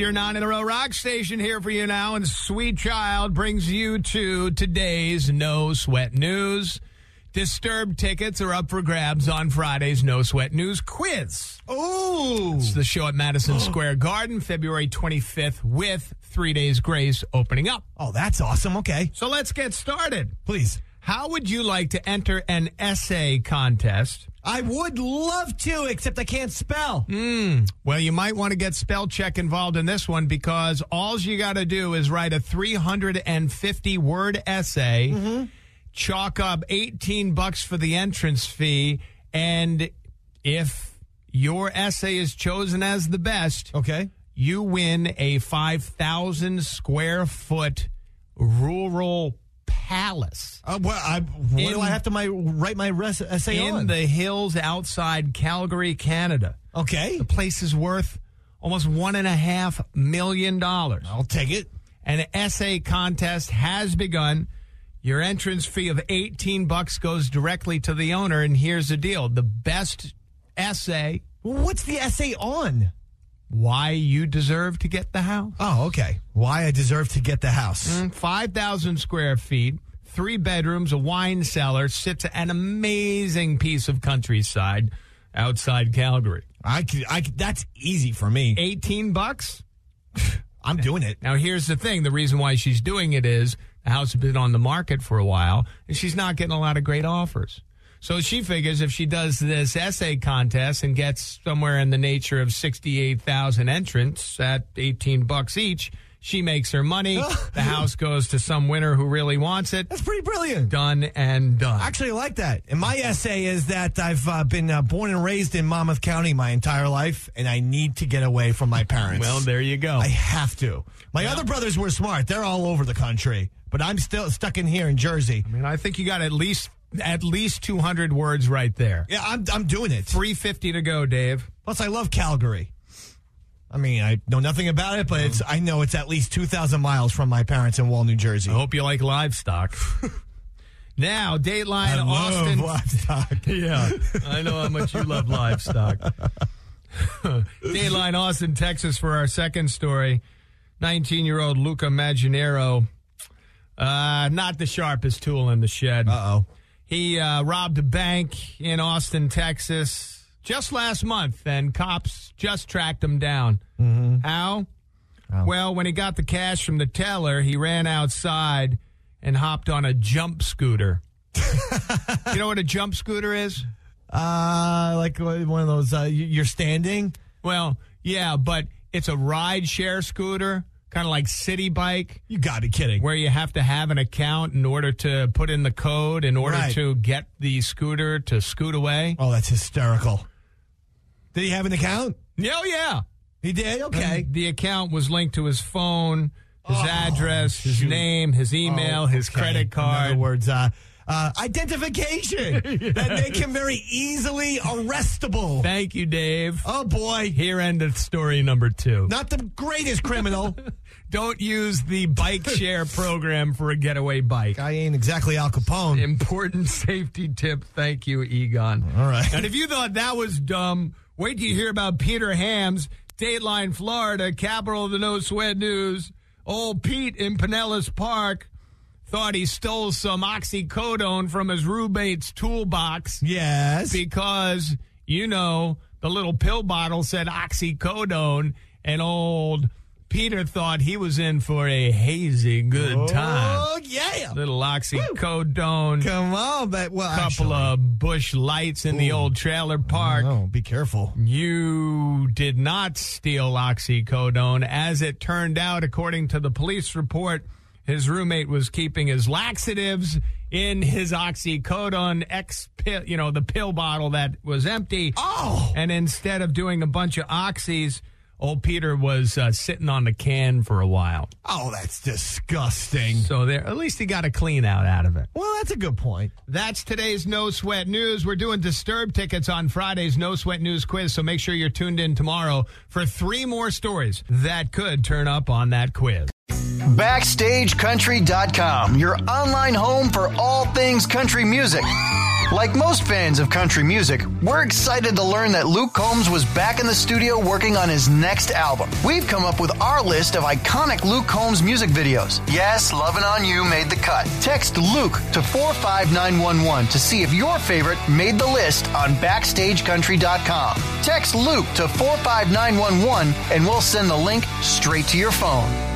Your 9-in-a-row rock station here for you now, and Sweet Child brings you to today's No Sweat News. Disturbed tickets are up for grabs on Friday's No Sweat News quiz. Oh! It's the show at Madison Square Garden, February 25th, with 3 Days Grace opening up. Oh, that's awesome. Okay. So let's get started. Please. How would you like to enter an essay contest? I would love to, except I can't spell. Well, you might want to get spell check involved in this one because all you got to do is write a 350-word essay, chalk up $18 for the entrance fee, and if your essay is chosen as the best, Okay. you win a 5,000-square-foot rural palace. What do I have to write my essay on? In the hills outside Calgary, Canada. Okay. The place is worth almost $1.5 million. I'll take it. An essay contest has begun. Your entrance fee of $18 goes directly to the owner, and here's the deal. The best essay, What's the essay on? why you deserve to get the house. Oh, okay. Why I deserve to get the house. 5,000 square feet, 3 bedrooms, a wine cellar, sits an amazing piece of countryside outside Calgary. That's easy for me. $18? I'm doing it. Now, here's the thing. The reason why she's doing it is the house has been on the market for a while, and she's not getting a lot of great offers. So she figures if she does this essay contest and gets somewhere in the nature of 68,000 entrants at $18 each, she makes her money. The house goes to some winner who really wants it. That's pretty brilliant. Done and done. Actually, I like that. And my essay is that I've been born and raised in Monmouth County my entire life, and I need to get away from my parents. Well, there you go. I have to. My other brothers were smart. They're all over the country, but I'm still stuck in here in Jersey. I mean, I think you got at least 200 words right there. Yeah, I'm doing it. 350 to go, Dave. Plus, I love Calgary. I mean, I know nothing about it, but I know it's at least 2,000 miles from my parents in Wall, New Jersey. I hope you like livestock. Now, Dateline Austin. Livestock. Yeah, I know how much you love livestock. Dateline Austin, Texas, for our second story. 19-year-old Luca Maginero, not the sharpest tool in the shed. Uh-oh. He robbed a bank in Austin, Texas, just last month, and cops just tracked him down. How? Well, when he got the cash from the teller, he ran outside and hopped on a jump scooter. You know what a jump scooter is? Like one of those, you're standing? Well, yeah, but it's a ride-share scooter, kind of like City Bike. You got to be kidding. Where you have to have an account in order to put in the code in order Right. to get the scooter to scoot away. Oh, that's hysterical. Did he have an account? Oh, yeah. He did? Okay. And the account was linked to his phone, his address, his name, his email, his credit card. In other words, identification that make him very easily arrestable. Thank you, Dave. Oh, boy. Here ended story number 2. Not the greatest criminal. Don't use the bike share program for a getaway bike. I ain't exactly Al Capone. Important safety tip. Thank you, Egon. All right. And if you thought that was dumb, wait till you hear about Peter Hams, Dateline, Florida, capital of the No Sweat News. Old Pete in Pinellas Park thought he stole some oxycodone from his roommate's toolbox. Yes. Because, you know, the little pill bottle said oxycodone, and old Peter thought he was in for a hazy good time. Oh, yeah. Little oxycodone. Come on, but Couple of bush lights in the old trailer park. Oh, be careful. You did not steal oxycodone. As it turned out, according to the police report, his roommate was keeping his laxatives in his oxycodone pill, you know, the pill bottle that was empty. Oh! And instead of doing a bunch of oxys, old Peter was sitting on the can for a while. Oh, that's disgusting. So there, at least he got a clean out of it. Well, that's a good point. That's today's No Sweat News. We're doing Disturbed tickets on Friday's No Sweat News quiz, so make sure you're tuned in tomorrow for 3 more stories that could turn up on that quiz. BackstageCountry.com, your online home for all things country music. Like most fans of country music, we're excited to learn that Luke Combs was back in the studio working on his next album. We've come up with our list of iconic Luke Combs music videos. Yes, Lovin' On You made the cut. Text Luke to 45911 to see if your favorite made the list on BackstageCountry.com. Text Luke to 45911 and we'll send the link straight to your phone.